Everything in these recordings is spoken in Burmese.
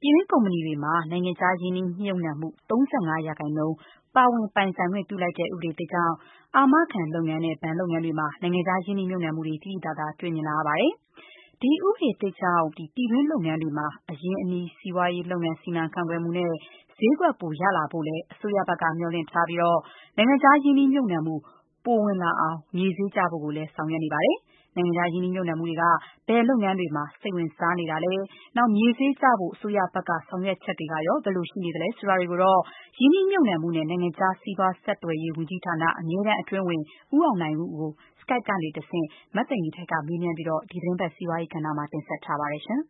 ပြည်တွင်းကုမ္ပဏီတွေမှာနိုင်ငံခြားရင်းနှီးမြှုပ်နှံမှု 35% ပါဝင်ပိုင်ဆိုင်ခွင့်ပြုလိုက်တဲ့ဥပဒေသစ်ကြောင့် အာမခံလုပ်ငန်းနဲ့ဘဏ်လုပ်ငန်းတွေမှာနိုင်ငံခြားရင်းနှီးမြှုပ်နှံမှုတွေသိသိသာသာတွေ့မြင်လာရပါတယ်။ ဒီဥပဒေသစ်ကြောင့်ပြည်တွင်းလုပ်ငန်းတွေမှာအရင်းအနှီးစီးပွားရေးလုပ်ငန်းစီမံခန့်ခွဲမှုနဲ့ဈေးကွက်ပိုရလာဖို့လည်းအစိုးရဘက်ကမျှော်လင့်ထားပြီးနိုင်ငံခြားရင်းနှီးမြှုပ်နှံမှုပိုဝင်လာအောင်မြေဈေးကျဖို့ကိုလည်းဆောင်ရွက်နေပါတယ်။ နိုင်ငံခြားရင်းနှီးမြှုပ်နှံမှုတွေကဘယ်လုပ်ငန်းတွေမှာစိတ်ဝင်စားနေတာလဲ။နောက်မြေဈေးကျဖို့အစိုးရဘက်ကဆောင်ရွက်ချက်တွေကရောဘယ်လိုရှိနေသလဲဆိုတာတွေကိုတော့ရင်းနှီးမြှုပ်နှံမှုနဲ့နိုင်ငံခြားစီးပွားဆက်သွယ်ရေးဝန်ကြီးဌာနအမြဲတမ်းအတွင်းဝန်ဦးအောင်နိုင်ဦးကို Skype ကနေတဆင့်မသိင်္ဂ ီထိုက်ကမေးမြန်းပြီးဒီသတင်းပတ်စီးပွားရေးကဏ္ဍမှာတင်ဆက်ထားပါတယ်ရှင်။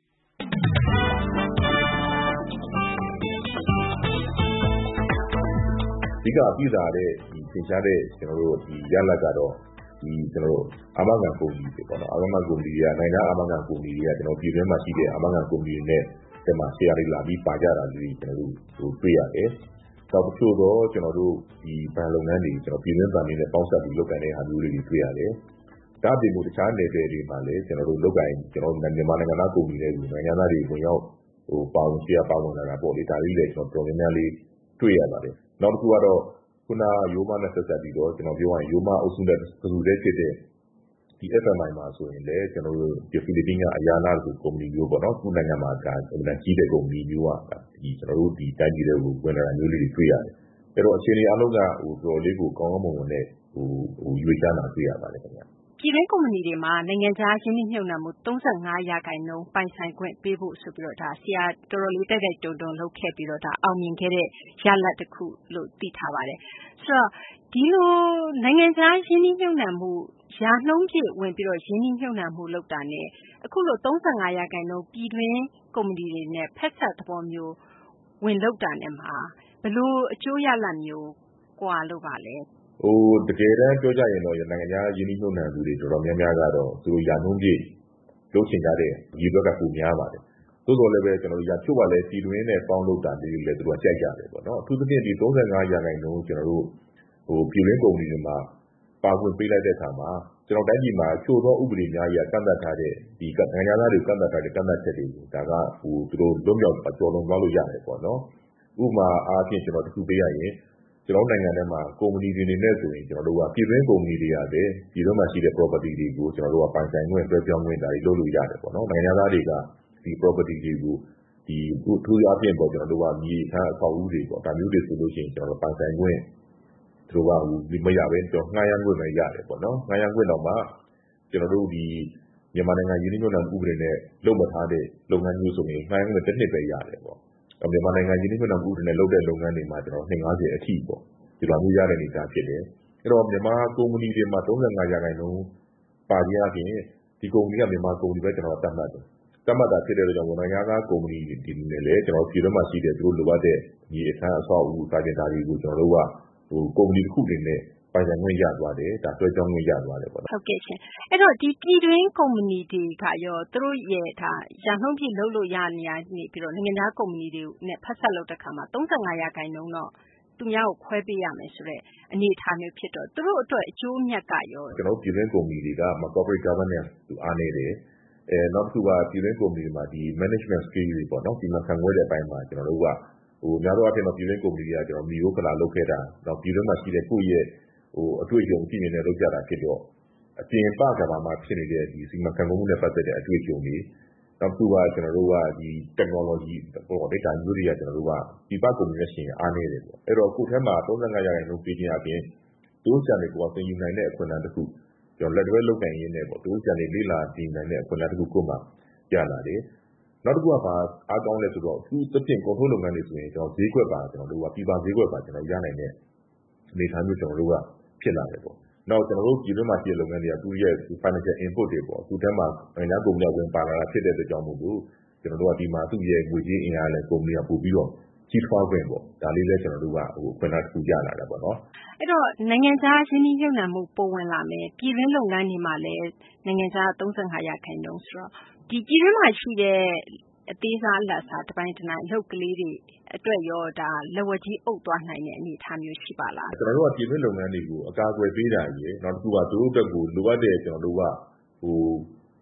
အဓိကအပြည့်သာတဲ့သင်ကြားတဲ့ရလဒ်ကတော့အာမခံကုမ္ပဏီတွေပေါ့နော်အာမခံကုမ္ပဏီတွေကနိုင်ငံအာမခံကုမ္ပဏီတွေကပြည်တွင်းမှာရှိတဲ့အာမခံကုမ္ပဏီတွေနဲ့ဒီမှာ share တွေလာပြီးပါကြတာလေးတွေတွေ့ရတယ်။နောက်တချို့တော့ဒီဘဏ်လုပ်ငန်းတွေပြည်တွင်းဘဏ်တွေနဲ့ပေါင်းစပ်ပြီးလုပ်ကိုင်တဲ့ဟာမျိုးလေးတွေတွေ့ရတယ်။ဒါ့အပြင်တခြားနယ်ပယ်တွေမှာလည်းလုပ်ကိုင်မြန်မာနိုင်ငံသားကုမ္ပဏီတွေနိုင်ငံသားတွေဝင်ရောက်ပါဝင် share ပါဝင်လာတာပေါ့လေဒါလေးတွေတော်တော်များများလေးတွေ့ရပါတယ်။နောက်တစ်ခုကတော့ခုနရိုးမနဲ့ဆက်စပ်ပြီးတော့ပြောရရင်ရိုးမအုပ်စုနဲ့တစ်စုတည်းဖြစ်တဲ့ဒီ FMI မှာဆိုရင်လည်းဒီဖိလစ်ပင်းကအယာနာကုမ္ပဏီမျိုးပေါ့နော်ခုနိုင်ငံမှာကြီးတဲ့ကုမ္ပဏီမျိုးကဒီဒီတိုင်းပြည်တွေကိုဝင်လာတာမျိုးလေးတွေတွေ့ရတယ်။အဲ့တော့အခြေအနေအလုံးကတော်တော်လေးကိုကောင်းကောင်းမွန်မွန်နဲ့ရွေးချယ်တာတွေ့ရပါတယ်ခင်ဗျ။ပြည်တွင်းကုမ္ပဏီတွေမှာနိုင်ငံခြားရင်းနှီးမြှုပ်နှံမှု 35% ပိုင်ဆိုင်ခွင့်ပေးဖို့ဆိုပြီးတော့ဆရာတော်တော်လေးတိုက်တွန်းလုပ်ခဲ့ပြီးတော့အောင်မြင်ခဲ့တဲ့ရလဒ်တစ်ခုလို့သိထားပါတယ်။ဆိုတော့ဒီလိုနိုင်ငံခြားရင်းနှီးမြှုပ်နှံမှုရာနှုန်းပြည့်ဝင်ပြီးတော့ရင်းနှီးမြှုပ်နှံမှုလုပ်တာနဲ့အခုလို 35% ပြည်တွင်းကုမ္ပဏီတွေနဲ့ဖက်စပ်သဘောမျိုးဝင်လုပ်တာနဲ့မှာဘယ်လိုအကျိုးရလဒ်မျိုးကွာလို့ပါလဲတကယ်တမ်းပြောကြရင်တော့နိုင်ငံခြားရင်းနှီးမြှုပ်နှံသူတွေတော်တော်များများကတော့သူတို့ရာနှုန်းပြည့်လုပ်ချင်ကြတဲ့ဒီဘက်ကပိုများပါတယ်။သို့တော်လည်းပဲချို့ကလည်းပြည်တွင်းနဲ့ပေါင်းလုပ်တာလေးတွေလည်းသူတို့ကြိုက်ကြတယ်ပေါ့နော်။အထူးသဖြင့်ဒီ 35% ပြည်တွင်းကုမ္ပဏီတွေမှာပါဝင်ပေးလိုက်တဲ့အခါမှာတိုင်းပြည်မှာချို့သောဥပဒေများအရကန့်သတ်ထားတဲ့ဒီနိုင်ငံသားတွေကန့်သတ်ထားတဲ့ကန့်သတ်ချက်တွေကိုဒါကသူတို့လွတ်မြောက်ကျော်လွန်သွားလို့ရတယ်ပေါ့နော်။ဥပမာအားဖြင့်တစ်ခုပေးရရင်နိုင်ငံထဲမှာကုမ္ပဏီတွေနေနဲ့ဆိုရင်ပြည်တွင်းကုမ္ပဏီတွေကပဲပြည်တွင်းမှာရှိတဲ့ property တွေကိုပိုင်ဆိုင်ခွင့်လွှဲပြောင်းခွင့်ဒါတွေလုပ်လို့ရတယ်ပေါ့နော်။နိုင်ငံသားတွေကဒီ property တွေကိုဒီထူးအားဖြင့်ပေါ့မြေခန်းအဆောက်အဦတွေပေါ့ဒါမျိုးတွေဆိုလို့ရှိရင်ပိုင်ဆိုင်ခွင့်သူတို့ကမရဘဲငှားရမ်းခွင့်ပဲရတယ်ပေါ့နော်။ငှားရမ်းခွင့်တော့မှဒီမြန်မာနိုင်ငံရင်းနှီးမြှုပ်နှံမှုဥပဒေနဲ့လုပ်မထားတဲ့လုပ်ငန်းမျိုးဆိုရင်ငှားရမ်းခွင့်တစ်နှစ်ပဲရတယ်ပေါ့။မြန်မာနိုင်ငံရင်းနှီးမြှုပ်နှံမှုဥပဒေနဲ့လုပ်တဲ့လုပ်ငန်းတွေမှာနှစ်50အထိပေါ့ဒီလိုမျိုးရတဲ့အနေအထားဖြစ်တယ်။အဲ့တော့မြန်မာကုမ္ပဏီတွေမှာ 35% ပါခြင်းအပြင်ဒီကုမ္ပဏီကမြန်မာကုမ္ပဏီပဲသတ်မှတ်တယ်။သတ်မှတ်တာဖြစ်တဲ့အတွက်ကြောင့်နိုင်ငံသားကုမ္ပဏီတွေနဲ့လည်းပြည်တွင်းမှာရှိတဲ့သူတို့လိုအပ်တဲ့ဒီအခန်းအဆောက်အဦစာတင်ဒါတွေကိုကုမ္ပဏီတစ်ခုအနေနဲ့ပိုင်ဆိုင်ခွင့်ရသွားတယ်ဒါလွှဲပြောင်းခွင့်ရသွားတယ်ပေါ့နော်ဟုတ်ကဲ့ရှင်အဲ့တော့ဒီပြည်တွင်းကုမ္ပဏီတွေကရောသူတို့ရဲ့ရာနှုန်းပြည့်လုပ်လို့ရနေပြီးတော့နိုင်ငံခြားကုမ္ပဏီတွေနဲ့ဖက်ဆက်လုပ်တဲ့ခါမှာ 35% တော့သူများကိုခွဲပေးရမယ်ဆိုတဲ့အနေအထားမျိုးဖြစ်တော့သူတို့အတွက်အကျိုးမြတ်ကရောပြည်တွင်းကုမ္ပဏီတွေက corporate governance အားနည်းတယ်နောက်တစ်ခုကပြည်တွင်းကုမ္ပဏီတွေမှာဒီ management skill တွေပေါ့နော်ဒီမှာခံခွဲတဲ့အပိုင်းမှာများသောအားဖြင့်ပြည်တွင်းကုမ္ပဏီတွေကမီရိုးဖလာလုပ်ခဲ့တာနောက်ပြည်တွင်းမှာရှိတဲ့ကိုယ့်ရဲ့အတွေ့အကြုံရှိနေတဲ့လုပ်ကြတာဖြစ်တော့အပြင်ပကဘာမှာဖြစ်နေတဲ့ဒီစီမံခန့်ခွဲမှုနဲ့ပတ်သက်တဲ့အတွေ့အကြုံတွေနောက်တစ်ခုကဒီ technology ပေါ့လေဒါမျိုးတွေကဒီပကုမ္ပဏီနဲ့ရှင်အားနည်းတယ်ပေါ့အဲ့တော့ကိုယ်ထဲမှာ 35% ပေးခြင်းအပြင်တို့ချန်တွေကသင်ယူနိုင်တဲ့အခွင့်အလမ်းတစ်ခုလက်တွဲလုပ်နိုင်ရင်းနဲ့ပေါ့တို့ချန်တွေလေ့လာသင်နိုင်တဲ့အခွင့်အလမ်းတစ်ခုကိုမှရလာတယ်နောက်တစ်ခုကအားကောင်းလဲဆိုတော့သူသဖြင့် control လုပ်ငန်းတွေဆိုရင်ဈေးကွက်ပါပြည်ပဈေးကွက်ပါရနိုင်တဲ့အနေအထားမျိုးဖြစ်လာတယ်ပေါ့နောက်ပြည်တွင်းမှာရှိတဲ့လုပ်ငန်းတွေကသူ့ရဲ့ financial input တွေပေါ့သူ့ထဲမှာနိုင်ငံကုမ္ပဏီဝင်ပါလာတာဖြစ်တဲ့အတွက်ကြောင့်မို့လို့ဒီမှာသူ့ရဲ့ငွေကြေးအင်အားလည်းကုမ္ပဏီကပို့ပြီးတော့ကြီးထွားခွင့်ပေါ့ဒါလေးလည်းအခွင့်အလမ်းတစ်ခုရလာတာပေါ့နော်အဲ့တော့နိုင်ငံခြားရင်းနှီးမြှုပ်နှံမှုပိုဝင်လာမယ်ပြည်တွင်းလုပ်ငန်းတွေမှာလည်းနိုင်ငံခြား 35% ဆိုတော့ဒီပြည်တွင်းမှာရှိတဲ့အသေးစားအလတ်စားတပိုင်းတနိုင်အလုပ်ကလေးတွေအတွက်ရောဒါလက်ဝါးကြီးအုပ်သွားနိုင်တဲ့အနေအထားမျိုးရှိပါလားကပြည်တွင်းလုပ်ငန်းတွေကိုအကာအကွယ်ပေးတာရယ်နောက်တစ်ခုကသူတို့အတွက်ကိုလိုအပ်တဲ့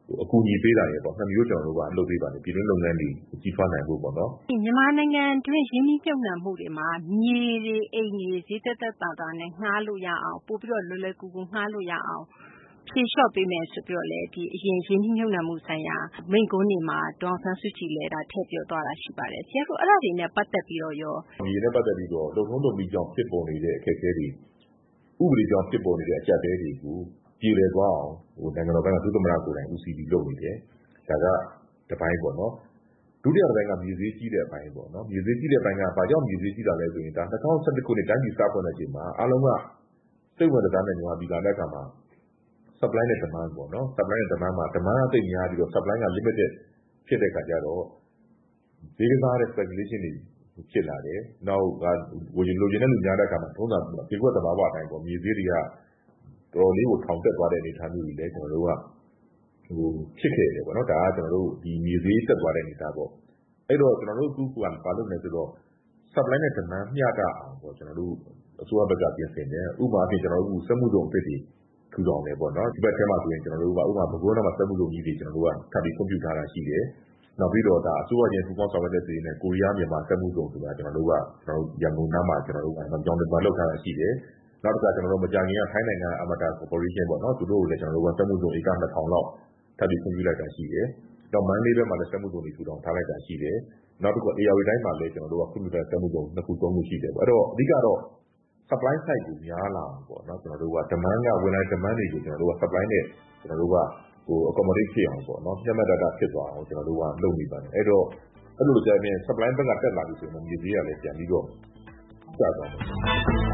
အကူအညီပေးတာရပေါ့နှစ်မျိုးကျွန်တော်တို့ကလုပ်ပေးပါတယ်ပြည်တွင်းလုပ်ငန်းတွေကြီးထွားနိုင်ဖို့ပေါ့နော်မြန်မာနိုင်ငံတွင်းရင်းနှီးမြှုပ်နှံမှုတွေမှာမြေတွေအိမ်တွေဈေးသက်သက်သာသာနဲ့ငှားလို့ရအောင်ပို့ပြီးတော့လွယ်လွယ်ကူကူငှားလို့ရအောင်ဖြေလျှော့ပေးမယ်ဆိုပြီးတော့လေဒီအရင်ရင်းနှီးမြှုပ်နှံမှုဆိုင်ရာမိန့်ခွန်းတွေမှာဒေါ်ဆန်းစုကြည်လည်းဒါထည့်ပြောသွားတာရှိပါတယ်ဆရာတို့အဲ့ဒါတွေနဲ့ပတ်သက်ပြီးတော့ရောဒီနဲ့ပတ်သက်ပြီးတော့လုံထုံးလုံပြီးကြောင့်ဖြစ်ပေါ်နေတဲ့အခက်အခဲတွေဥပဒေကြောင့်ဖြစ်ပေါ်နေတဲ့အကြပ်တဲတွေကိုပြည်လည်သွားအောင်နိုင်ငံတော်ဘက်ကသုသမရကိုယ်တိုင်ဦးစီးပြီးလုပ်နေတယ်ဒါကတစ်ပိုင်းပေါ့နော်ဒုတိယတစ်ပိုင်းကမြေဈေးကြီးတဲ့အပိုင်းပေါ့နော်မြေဈေးကြီးတဲ့အပိုင်းကဘာကြောင့်မြေဈေးကြီးတာလဲဆိုရင်ဒါ2011ခုနှစ်တိုင်းပြည်စဖွင့်တဲ့အချိန်မှာအားလုံးကစိတ်ဝင်စားတဲ့မြန်မာပြည်ကလည်းကမှာ supply နဲ့ demand ပေါ့နော် supply နဲ့ demand မှာ demand အသိများပြီးတော့ supply က limited ဖြစ်တဲ့ခါကျတော့ဈေးကစားတဲ့ speculation တွေဖြစ်လာတယ်နောက်ကလိုချင်တဲ့လူများတဲ့အခါမှာထုံးတာဒီကွက်သဘာဝအတိုင်းပေါ့မြေဈေးတွေကတော်လေးကိုထောင်တက်သွားတဲ့အနေအထားမျိုးတွေလည်းကျွန်တော်တို့ကဖြစ်ခဲ့တယ်ပေါ့နော်ဒါကကျွန်တော်တို့ဒီမြေဈေးတက်သွားတဲ့အနေအထားပေါ့အဲ့တော့ကျွန်တော်တို့အခုကဘာလုပ်နေဆိုတော့ supply နဲ့ demand မျှတအောင်ပေါ့ကျွန်တော်တို့အစိုးရဘက်ကပြင်ဆင်တယ်ဥပမာအဖြစ်ကျွန်တော်တို့စက်မှုစုံအဖြစ်တွေထူထောင်တယ်ပေါ့နော်ဒီဘက်ထဲမှာဆိုရင်ကျွန်တော်တို့ကဥပမာဘကိုးနားမှာစက်မှုစုံကြီးတွေကျွန်တော်တို့ကထပ်ပြီးကွန်ပျူတာတာရှိတယ်နောက်ပြီးတော့ဒါအစိုးရချင်းပူးပေါင်းဆောင်ရွက်တဲ့စီးနဲ့ကိုရီးယားမြန်မာစက်မှုစုံဆိုတာကျွန်တော်တို့ရန်ကုန်နားမှာကျွန်တော်တို့ကကြောင်းတွေလောက်ထားတာရှိတယ်နောက်တစ်ခါကျွန်တော်တို့မကြာခင်ကထိုင်းနိုင်ငံအမတာကော်ပိုရေးရှင်းပေါ့နော်သူတို့ကိုလည်းကျွန်တော်တို့ကစက်မှုစုံဧက2000လောက်ထပ်ပြီးခွင့်ပြုလိုက်တာရှိတယ်တော့မန္တလေးဘက်မှာလည်းစက်မှုစုံတွေထူထောင်ထားလိုက်တာရှိတယ်နောက်တစ်ခု ARD တိုင်းမှာလည်းကျွန်တော်တို့ကခွင့်ပြုတဲ့စက်မှုစုံ2ခု3ခုရှိတယ်ပေါ့အဲ့တော့အဓိကတော့ supply side ကိုများလာအောင်ပေါ့နော်ကျွန်တော်တို့က demand ကဝင်လာ demand တွေကိုကျွန်တော်တို့က supply နဲ့ကျွန်တော်တို့ကaccommodate ဖြစ်အောင်ပေါ့နော်ပြတ်မှတ်တာဖြစ်သွားအောင်ကျွန်တော်တို့ကလုပ်နေပါတယ်အဲ့တော့အဲ့လိုကြရင် supply ဘက်ကတက်လာပြီဆိုရင်မြေဈေးကလည်းပြန်ပြီးတော့ကျသွားတယ်